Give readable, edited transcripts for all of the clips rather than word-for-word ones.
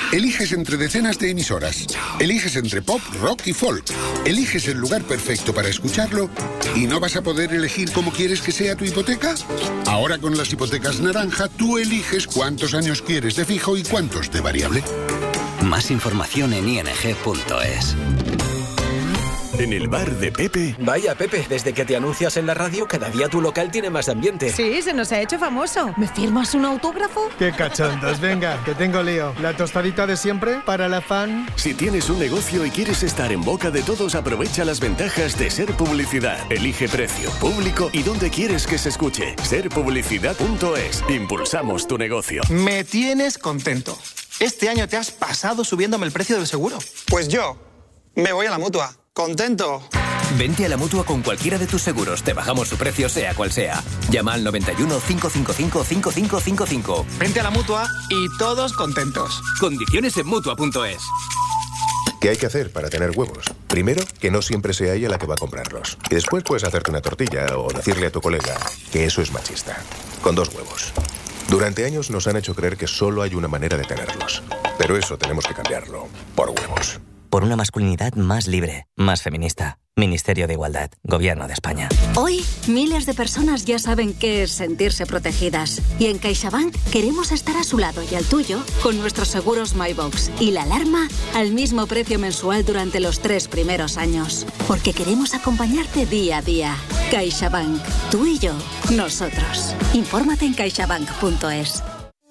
Eliges entre decenas de emisoras. Eliges entre pop, rock y folk. Eliges el lugar perfecto para escucharlo y no vas a poder elegir cómo quieres que sea tu hipoteca. Ahora con las hipotecas naranja, tú eliges cuántos años quieres de fijo y cuántos de variable. Más información en ing.es. En el bar de Pepe. Vaya, Pepe, desde que te anuncias en la radio, cada día tu local tiene más ambiente. Sí, se nos ha hecho famoso. ¿Me firmas un autógrafo? ¡Qué cachondos! Venga, que tengo lío. ¿La tostadita de siempre para la fan? Si tienes un negocio y quieres estar en boca de todos, aprovecha las ventajas de Ser Publicidad. Elige precio, público y dónde quieres que se escuche. Serpublicidad.es. Impulsamos tu negocio. Me tienes contento. Este año te has pasado subiéndome el precio del seguro. Pues yo me voy a la Mutua. ¡Contento! Vente a la Mutua con cualquiera de tus seguros. Te bajamos su precio, sea cual sea. Llama al 91 555 5555. Vente a la Mutua y todos contentos. Condiciones en Mutua.es. ¿Qué hay que hacer para tener huevos? Primero, que no siempre sea ella la que va a comprarlos. Y después puedes hacerte una tortilla o decirle a tu colega que eso es machista. Con 2 huevos. Durante años nos han hecho creer que solo hay una manera de tenerlos. Pero eso tenemos que cambiarlo. Por huevos. Por una masculinidad más libre, más feminista. Ministerio de Igualdad, Gobierno de España. Hoy, miles de personas ya saben qué es sentirse protegidas. Y en CaixaBank queremos estar a su lado y al tuyo con nuestros seguros MyBox y la alarma al mismo precio mensual durante los 3 primeros años. Porque queremos acompañarte día a día. CaixaBank, tú y yo, nosotros. Infórmate en caixabank.es.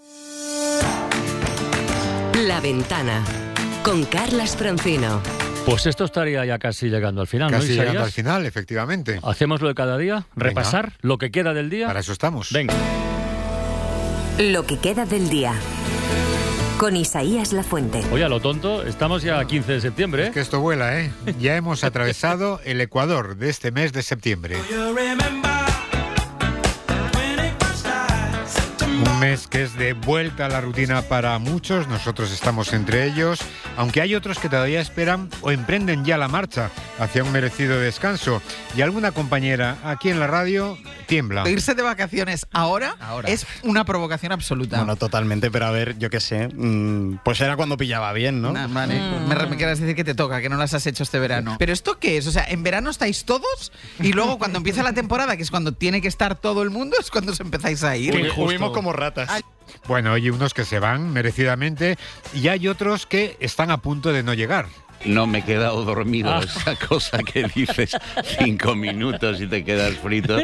La Ventana, con Carlas Francino. Pues esto estaría ya casi llegando al final, casi ¿no, llegando al final, efectivamente. ¿Hacemos lo de cada día? ¿Repasar? Venga. ¿Lo que queda del día? Para eso estamos. Venga. Lo que queda del día. Con Isaías Lafuente. Oye, a lo tonto, estamos ya a 15 de septiembre. Es que esto vuela, ¿eh? Ya hemos atravesado el Ecuador de este mes de septiembre. Un mes que es de vuelta a la rutina para muchos, nosotros estamos entre ellos, aunque hay otros que todavía esperan o emprenden ya la marcha hacia un merecido descanso. Y alguna compañera aquí en la radio tiembla. Irse de vacaciones ahora es una provocación absoluta. Bueno, totalmente, pero a ver, yo qué sé, pues era cuando pillaba bien, ¿no? Vale, me quieres decir que te toca, que no las has hecho este verano. ¿Pero esto qué es? O sea, en verano estáis todos y luego cuando empieza la temporada, que es cuando tiene que estar todo el mundo, es cuando os empezáis a ir. Huimos como ratas. Bueno, hay unos que se van merecidamente y hay otros que están a punto de no llegar. No me he quedado dormido, esa cosa que dices 5 minutos y te quedas frito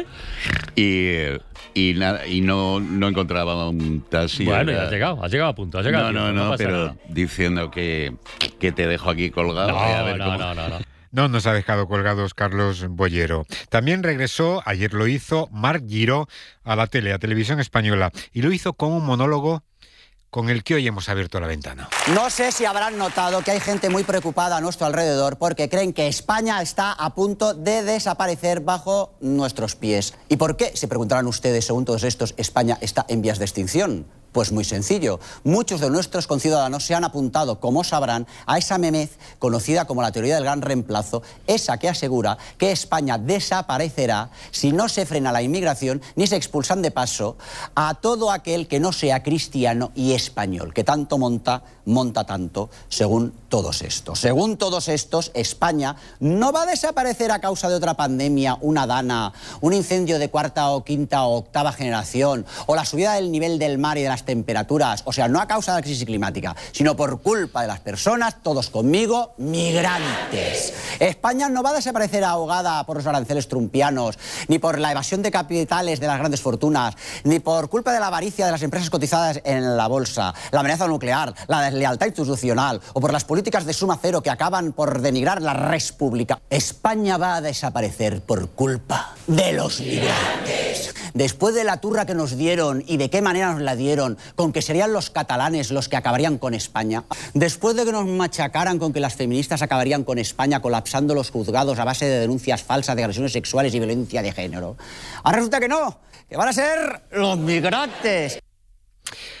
y nada, y no encontraba un taxi. Bueno, ya has llegado a punto, has llegado. No, pero nada. Diciendo que te dejo aquí colgado. No. No nos ha dejado colgados Carlos Bollero. También regresó, ayer lo hizo, Marc Giró a la televisión española, y lo hizo con un monólogo con el que hoy hemos abierto la ventana. No sé si habrán notado que hay gente muy preocupada a nuestro alrededor porque creen que España está a punto de desaparecer bajo nuestros pies. ¿Y por qué? Se preguntarán ustedes, según todos estos, España está en vías de extinción. Pues muy sencillo. Muchos de nuestros conciudadanos se han apuntado, como sabrán, a esa memez conocida como la teoría del gran reemplazo, esa que asegura que España desaparecerá si no se frena la inmigración ni se expulsan de paso a todo aquel que no sea cristiano y español, que tanto monta tanto, según todos estos. Según todos estos, España no va a desaparecer a causa de otra pandemia, una dana, un incendio de 4ª o 5ª o 8ª generación, o la subida del nivel del mar y de las temperaturas, o sea, no a causa de la crisis climática, sino por culpa de las personas, todos conmigo, migrantes. España no va a desaparecer ahogada por los aranceles trumpianos, ni por la evasión de capitales de las grandes fortunas, ni por culpa de la avaricia de las empresas cotizadas en la bolsa, la amenaza nuclear, la deslealtad institucional, o por las políticas de suma cero que acaban por denigrar la res pública. España va a desaparecer por culpa de los migrantes. Después de la turra que nos dieron y de qué manera nos la dieron, con que serían los catalanes los que acabarían con España, después de que nos machacaran con que las feministas acabarían con España colapsando los juzgados a base de denuncias falsas de agresiones sexuales y violencia de género, ahora resulta que no, que van a ser los migrantes.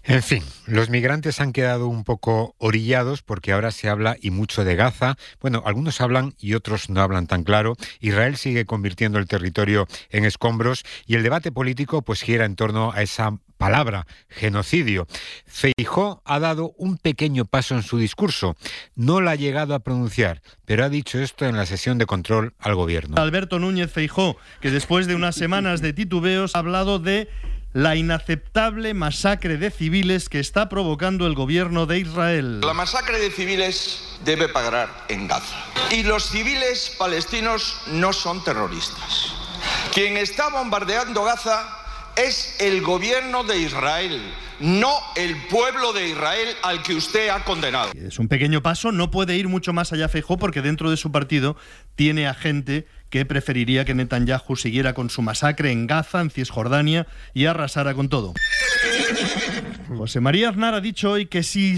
En fin, los migrantes han quedado un poco orillados porque ahora se habla y mucho de Gaza. Bueno, algunos hablan y otros no hablan tan claro. Israel sigue convirtiendo el territorio en escombros y el debate político pues gira en torno a esa palabra, genocidio. Feijóo ha dado un pequeño paso en su discurso. No la ha llegado a pronunciar, pero ha dicho esto en la sesión de control al gobierno. Alberto Núñez Feijóo, que después de unas semanas de titubeos ha hablado de la inaceptable masacre de civiles que está provocando el gobierno de Israel. La masacre de civiles debe parar en Gaza. Y los civiles palestinos no son terroristas. Quien está bombardeando Gaza es el gobierno de Israel, no el pueblo de Israel al que usted ha condenado. Es un pequeño paso, no puede ir mucho más allá Feijóo porque dentro de su partido tiene a gente que preferiría que Netanyahu siguiera con su masacre en Gaza, en Cisjordania y arrasara con todo. José María Aznar ha dicho hoy que si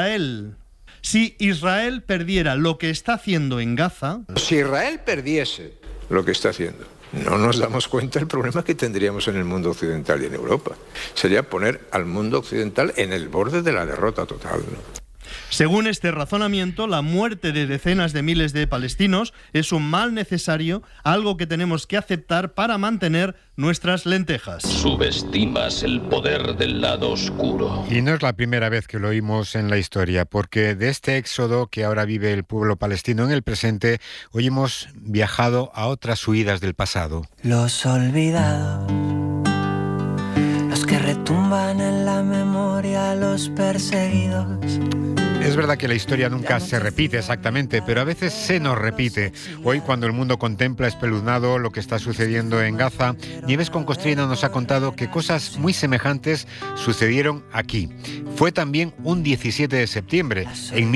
Israel perdiera lo que está haciendo en Gaza... Si Israel perdiese lo que está haciendo, no nos damos cuenta del problema que tendríamos en el mundo occidental y en Europa. Sería poner al mundo occidental en el borde de la derrota total, ¿no? Según este razonamiento, la muerte de decenas de miles de palestinos es un mal necesario, algo que tenemos que aceptar para mantener nuestras lentejas. Subestimas el poder del lado oscuro. Y no es la primera vez que lo oímos en la historia, porque de este éxodo que ahora vive el pueblo palestino en el presente, hoy hemos viajado a otras huidas del pasado. Los olvidados, los que retumban en la memoria, los perseguidos. Es verdad que la historia nunca se repite exactamente, pero a veces se nos repite. Hoy, cuando el mundo contempla espeluznado lo que está sucediendo en Gaza, Nieves con Costrina nos ha contado que cosas muy semejantes sucedieron aquí. Fue también un 17 de septiembre, en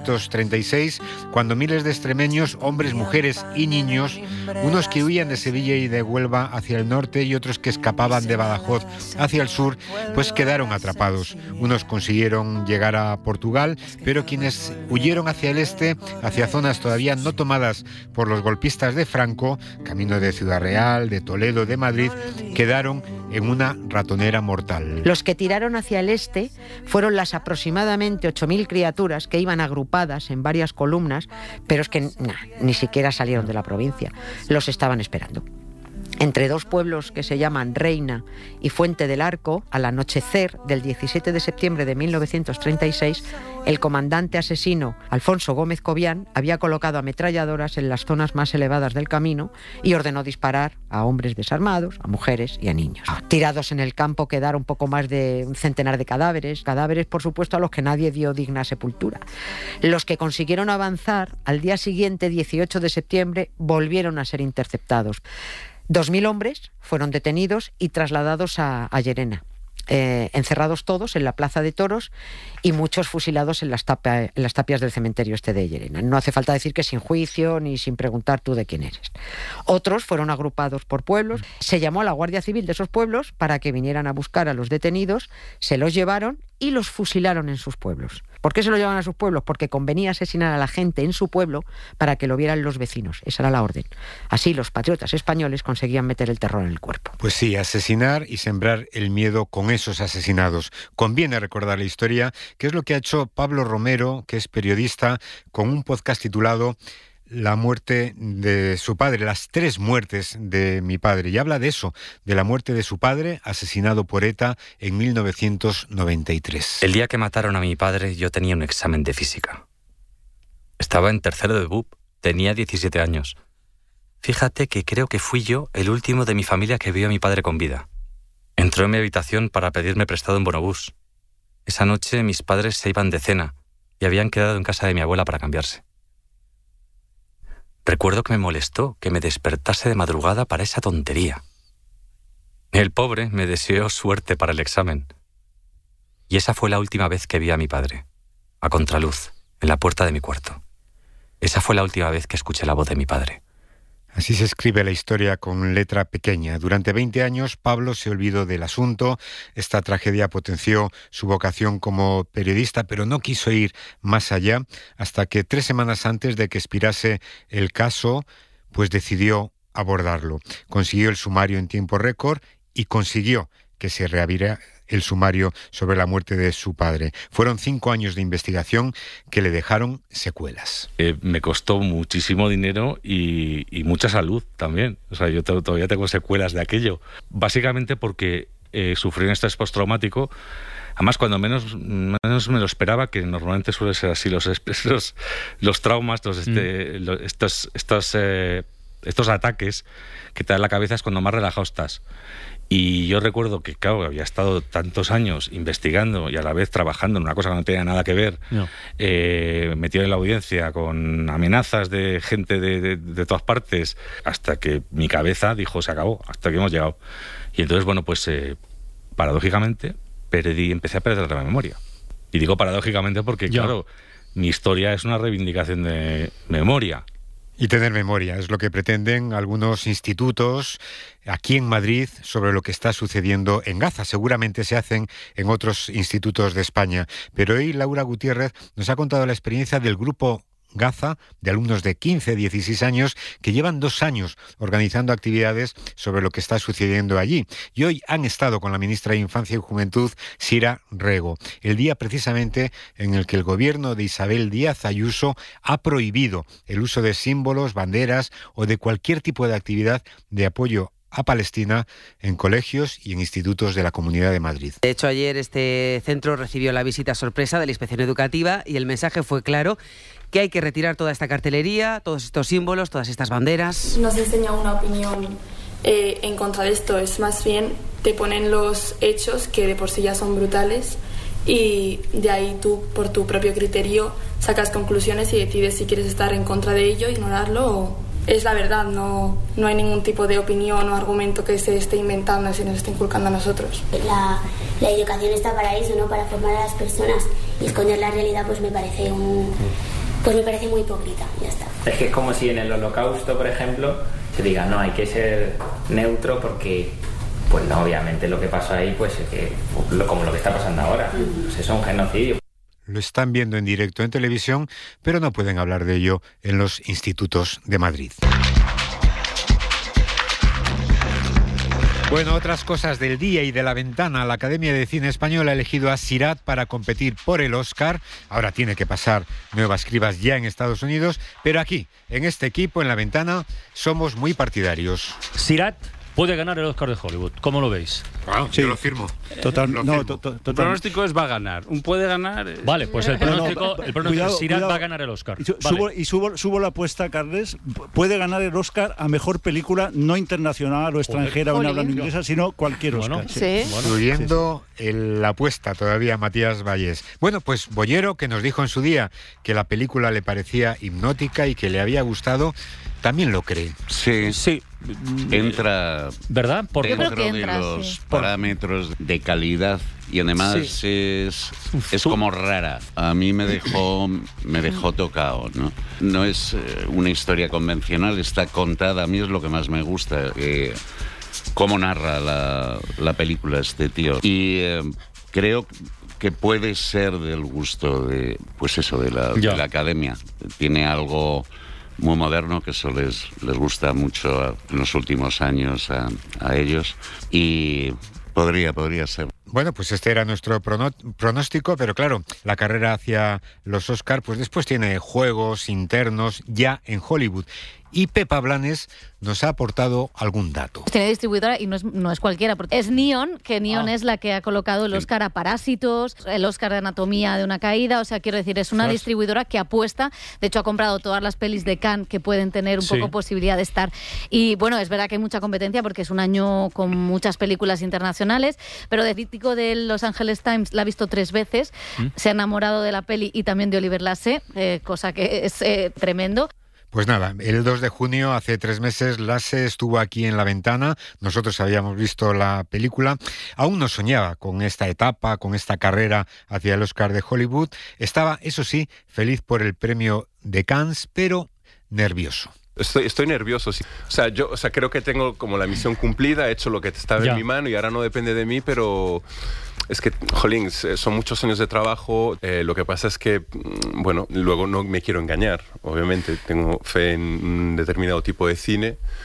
1936, cuando miles de extremeños, hombres, mujeres y niños, unos que huían de Sevilla y de Huelva hacia el norte y otros que escapaban de Badajoz hacia el sur, pues quedaron atrapados. Unos consiguieron llegar a Portugal, pero quienes huyeron hacia el este, hacia zonas todavía no tomadas por los golpistas de Franco, camino de Ciudad Real, de Toledo, de Madrid, quedaron en una ratonera mortal. Los que tiraron hacia el este fueron las aproximadamente 8.000 criaturas que iban agrupadas en varias columnas, pero es que ni siquiera salieron de la provincia, los estaban esperando. Entre dos pueblos que se llaman Reina y Fuente del Arco, al anochecer del 17 de septiembre de 1936, el comandante asesino Alfonso Gómez Cobian había colocado ametralladoras en las zonas más elevadas del camino y ordenó disparar a hombres desarmados, a mujeres y a niños. Tirados en el campo quedaron poco más de un centenar de cadáveres, por supuesto a los que nadie dio digna sepultura. Los que consiguieron avanzar, al día siguiente, 18 de septiembre, volvieron a ser interceptados. 2.000 hombres fueron detenidos y trasladados a Llerena, encerrados todos en la Plaza de Toros y muchos fusilados en las tapias del cementerio este de Llerena. No hace falta decir que sin juicio ni sin preguntar tú de quién eres. Otros fueron agrupados por pueblos. Se llamó a la Guardia Civil de esos pueblos para que vinieran a buscar a los detenidos, se los llevaron y los fusilaron en sus pueblos. ¿Por qué se lo llevaban a sus pueblos? Porque convenía asesinar a la gente en su pueblo para que lo vieran los vecinos. Esa era la orden. Así los patriotas españoles conseguían meter el terror en el cuerpo. Pues sí, asesinar y sembrar el miedo con esos asesinados. Conviene recordar la historia, que es lo que ha hecho Pablo Romero, que es periodista, con un podcast titulado La muerte de su padre, las 3 muertes de mi padre. Y habla de eso, de la muerte de su padre, asesinado por ETA en 1993. El día que mataron a mi padre, yo tenía un examen de física. Estaba en tercero de BUP, tenía 17 años. Fíjate que creo que fui yo el último de mi familia que vio a mi padre con vida. Entró en mi habitación para pedirme prestado un bonobús. Esa noche mis padres se iban de cena y habían quedado en casa de mi abuela para cambiarse. Recuerdo que me molestó que me despertase de madrugada para esa tontería. El pobre me deseó suerte para el examen. Y esa fue la última vez que vi a mi padre, a contraluz, en la puerta de mi cuarto. Esa fue la última vez que escuché la voz de mi padre. Así se escribe la historia con letra pequeña. Durante 20 años Pablo se olvidó del asunto. Esta tragedia potenció su vocación como periodista, pero no quiso ir más allá hasta que 3 semanas antes de que expirase el caso, pues decidió abordarlo. Consiguió el sumario en tiempo récord y consiguió que se reabriera el sumario sobre la muerte de su padre. Fueron 5 años de investigación que le dejaron secuelas. Me costó muchísimo dinero y mucha salud también. O sea, yo todavía tengo secuelas de aquello. Básicamente porque sufrí un estrés postraumático. Además, cuando menos me lo esperaba, que normalmente suele ser así los traumas, estos ataques que te dan la cabeza es cuando más relajado estás. Y yo recuerdo que, claro, había estado tantos años investigando y a la vez trabajando en una cosa que no tenía nada que ver, metido en la audiencia con amenazas de gente de todas partes, hasta que mi cabeza dijo, se acabó, hasta aquí hemos llegado. Y entonces, bueno, pues paradójicamente empecé a perder la memoria. Y digo paradójicamente porque, claro, mi historia es una reivindicación de memoria. Y tener memoria es lo que pretenden algunos institutos aquí en Madrid sobre lo que está sucediendo en Gaza. Seguramente se hacen en otros institutos de España. Pero hoy Laura Gutiérrez nos ha contado la experiencia del grupo Gaza, de alumnos de 15, 16 años, que llevan 2 años organizando actividades sobre lo que está sucediendo allí. Y hoy han estado con la ministra de Infancia y Juventud, Sira Rego, el día precisamente en el que el gobierno de Isabel Díaz Ayuso ha prohibido el uso de símbolos, banderas o de cualquier tipo de actividad de apoyo a Palestina en colegios y en institutos de la Comunidad de Madrid. De hecho, ayer este centro recibió la visita sorpresa de la Inspección Educativa y el mensaje fue claro, que hay que retirar toda esta cartelería, todos estos símbolos, todas estas banderas. No se enseña una opinión en contra de esto, es más bien te ponen los hechos que de por sí ya son brutales y de ahí tú, por tu propio criterio, sacas conclusiones y decides si quieres estar en contra de ello, ignorarlo o... Es la verdad, no hay ningún tipo de opinión o argumento que se esté inventando y se nos esté inculcando a nosotros. La educación está para eso, ¿no? Para formar a las personas, y esconder la realidad pues me parece muy hipócrita, ya está. Es que es como si en el Holocausto, por ejemplo, se diga, no, hay que ser neutro porque, pues no, obviamente lo que pasó ahí, pues es que, como lo que está pasando ahora, pues es un genocidio. Lo están viendo en directo en televisión, pero no pueden hablar de ello en los institutos de Madrid. Bueno, otras cosas del día y de la ventana. La Academia de Cine Española ha elegido a Sirat para competir por el Oscar. Ahora tiene que pasar nuevas cribas ya en Estados Unidos, pero aquí, en este equipo, en la ventana, somos muy partidarios. Sirat puede ganar el Oscar de Hollywood. ¿Cómo lo veis? Wow, sí. Yo lo firmo. Total. El pronóstico es va a ganar. Un puede ganar. Vale, pues el pronóstico es Sirat va a ganar el Oscar. Subo la apuesta, Carles. Puede ganar el Oscar a mejor película no internacional o extranjera o en habla inglesa, sino cualquier Oscar. Incluyendo la apuesta todavía Matías Vallés. Bueno, pues Bollero, que nos dijo en su día que la película le parecía hipnótica y que le había gustado, también lo cree. Sí. Entra, ¿verdad? Dentro de los parámetros de calidad y además es como rara. A mí me dejó tocado, ¿no? No es una historia convencional, está contada. A mí es lo que más me gusta, cómo narra la película este tío. Y creo que puede ser del gusto de la Academia. Tiene algo muy moderno, que eso les gusta mucho en los últimos años a ellos, y podría ser. Bueno, pues este era nuestro pronóstico, pero claro, la carrera hacia los Oscar, pues después tiene juegos internos ya en Hollywood. Y Pepa Blanes nos ha aportado algún dato. Tiene distribuidora y no es cualquiera, porque es Neon, que Neon es la que ha colocado el Oscar a Parásitos, el Oscar de Anatomía de una caída, o sea, quiero decir, es una distribuidora que apuesta, de hecho ha comprado todas las pelis de Cannes que pueden tener un poco posibilidad de estar. Y bueno, es verdad que hay mucha competencia porque es un año con muchas películas internacionales, pero de crítico de Los Angeles Times la ha visto 3 veces, se ha enamorado de la peli y también de Oliver Lasse, cosa que es tremendo. Pues nada, el 2 de junio, hace 3 meses, Lasse estuvo aquí en la ventana. Nosotros habíamos visto la película. Aún no soñaba con esta etapa, con esta carrera hacia el Oscar de Hollywood. Estaba, eso sí, feliz por el premio de Cannes, pero nervioso. Estoy nervioso, sí. Yo creo que tengo como la misión cumplida, he hecho lo que estaba en mi mano y ahora no depende de mí, pero es que, jolín, son muchos años de trabajo. Lo que pasa es que, bueno, luego no me quiero engañar, obviamente. Tengo fe en un determinado tipo de cine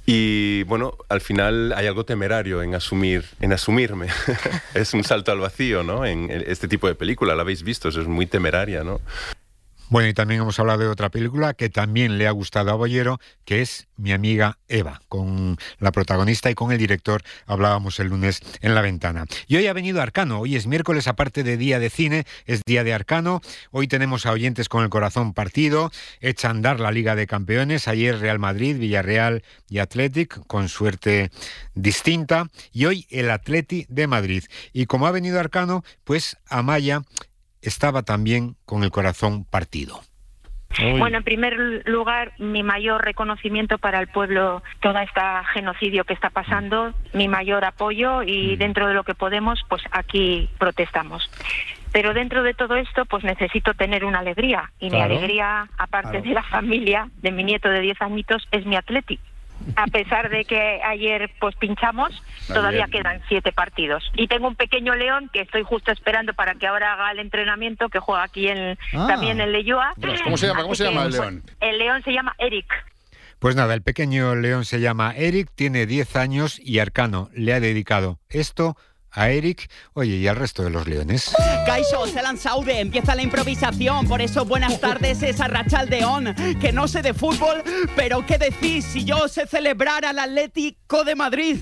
Y bueno, al final hay algo temerario en asumirme. Es un salto al vacío, ¿no? En este tipo de película, la habéis visto, es muy temeraria, ¿no? Bueno, y también hemos hablado de otra película que también le ha gustado a Bollero, que es Mi amiga Eva, con la protagonista y con el director hablábamos el lunes en La Ventana. Y hoy ha venido Arcano, hoy es miércoles, aparte de día de cine, es día de Arcano. Hoy tenemos a oyentes con el corazón partido, echa a andar la Liga de Campeones, ayer Real Madrid, Villarreal y Athletic, con suerte distinta, y hoy el Atleti de Madrid. Y como ha venido Arcano, pues Amaya estaba también con el corazón partido. Bueno, en primer lugar, mi mayor reconocimiento para el pueblo, todo este genocidio que está pasando, mi mayor apoyo y dentro de lo que podemos, pues aquí protestamos. Pero dentro de todo esto, pues necesito tener una alegría. Y mi alegría, aparte de la familia, de mi nieto de 10 añitos, es mi Atleti. A pesar de que ayer pues pinchamos, todavía quedan 7 partidos. Y tengo un pequeño León que estoy justo esperando para que ahora haga el entrenamiento, que juega aquí también en Leyoa. ¿Cómo se llama el León? El León se llama Eric. Pues nada, el pequeño León se llama Eric, tiene 10 años y Arcano le ha dedicado esto a Eric, oye, y al resto de los leones. Kaixo, Zelan Saude, empieza la improvisación, por eso buenas tardes es Arratsaldeon, que no sé de fútbol, pero qué decís si yo sé celebrar al Atlético de Madrid.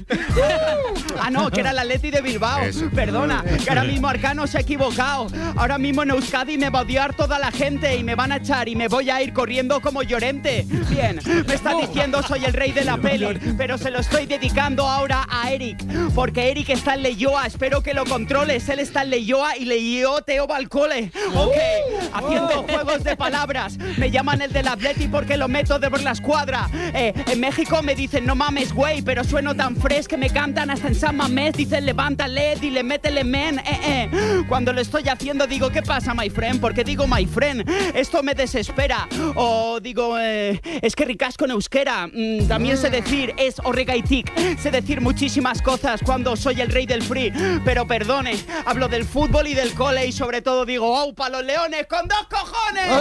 No, que era el Atleti de Bilbao. Eso. Perdona, que ahora mismo Arcano se ha equivocado. Ahora mismo en Euskadi me va a odiar toda la gente y me van a echar y me voy a ir corriendo como Llorente. Bien, me está diciendo soy el rey de la peli, pero se lo estoy dedicando ahora a Eric, porque Eric está en Leyoa. Espero que lo controles. Él está en Leyoa y Leyoa Teo va al cole. Ok, haciendo juegos de palabras. Me llaman el del Atleti porque lo meto de por la escuadra. En México me dicen no mames, güey, pero sueno tan fresh que me cantan hasta en San Mamés. Dicen levántale, dile métele men. Cuando lo estoy haciendo digo ¿qué pasa, my friend? Porque digo my friend. Esto me desespera. O digo es que ricasco en euskera. También sé decir es orregaitik. Sé decir muchísimas cosas cuando soy el rey del free. Pero perdone, hablo del fútbol y del cole y sobre todo digo ¡aupa los leones con 2 cojones!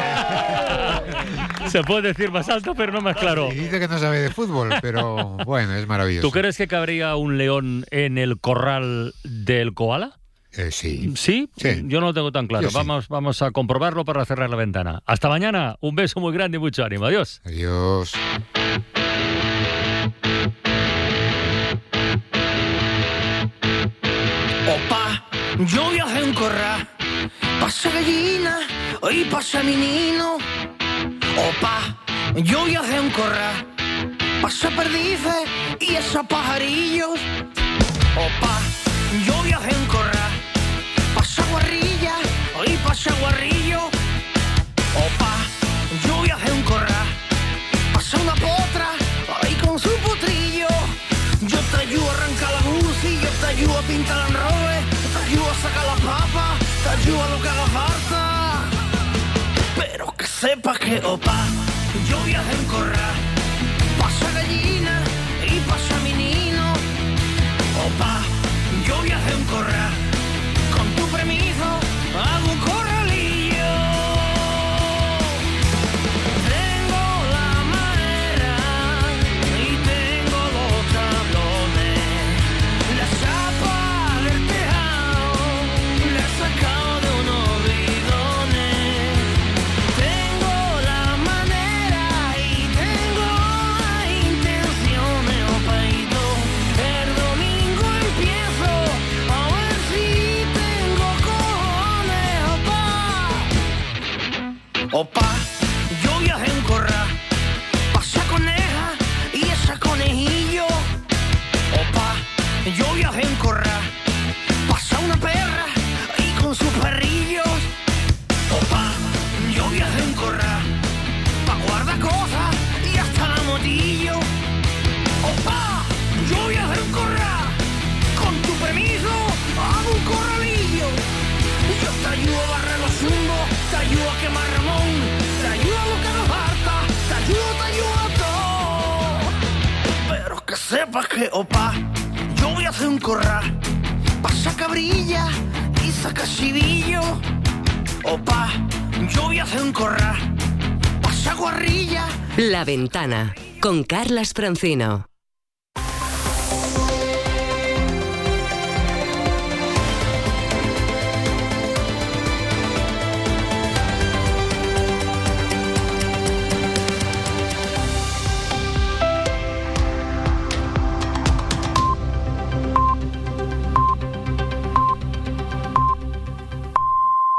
Se puede decir más alto pero no más claro. Y dice que no sabe de fútbol, pero bueno, es maravilloso. ¿Tú crees que cabría un león en el corral del koala? Sí. ¿Sí? Yo no lo tengo tan claro. Vamos a comprobarlo para cerrar la ventana. Hasta mañana. Un beso muy grande y mucho ánimo. Adiós. Adiós. Opa, yo viajé en corral, pasa gallina y pasa menino. Opa, yo viajé en corral, pasa perdices y esos pajarillos. Opa, yo viajé en corral, pasa guarrilla y pasa guarrillo. Opa, yo viajé en corral, pasa una potra ahí con su potrillo. Yo te ayudo a arrancar la buzi, yo te ayudo a pintar el robe, te ayudo a sacar la papa, te ayudo a lo que haga falta. Pero que sepas que, opa, yo viajé en corral, pasa gallina y pasa menino. Opa, yo viajé en corral, con tu permiso hago un corralillo. Tengo la madera y tengo los tablones, la chapa del tejado la he sacado de unos bidones. Tengo la manera y tengo las intenciones, opaito. El domingo empiezo a ver si tengo cojones, opa. Opa, yo viajé en corral, pasa coneja y esa conejillo. Opa, yo viajé en corral, pasa una perra y con sus perrillos. Opa, yo viajé en corral, pa' guardar cosas y hasta la motillo. Opa, yo viajé en corral, con tu permiso hago un corralillo. Yo te ayudo a barrer los zumbos, te ayudo a quemar Ramón, te ayudo a lo que nos falta, te ayudo a todo. Pero que sepas que, opa, yo voy a hacer un corral, pasa cabrilla y saca chivillo. Opa, yo voy a hacer un corral, pasa guarrilla. La Ventana, con Carlas Francino.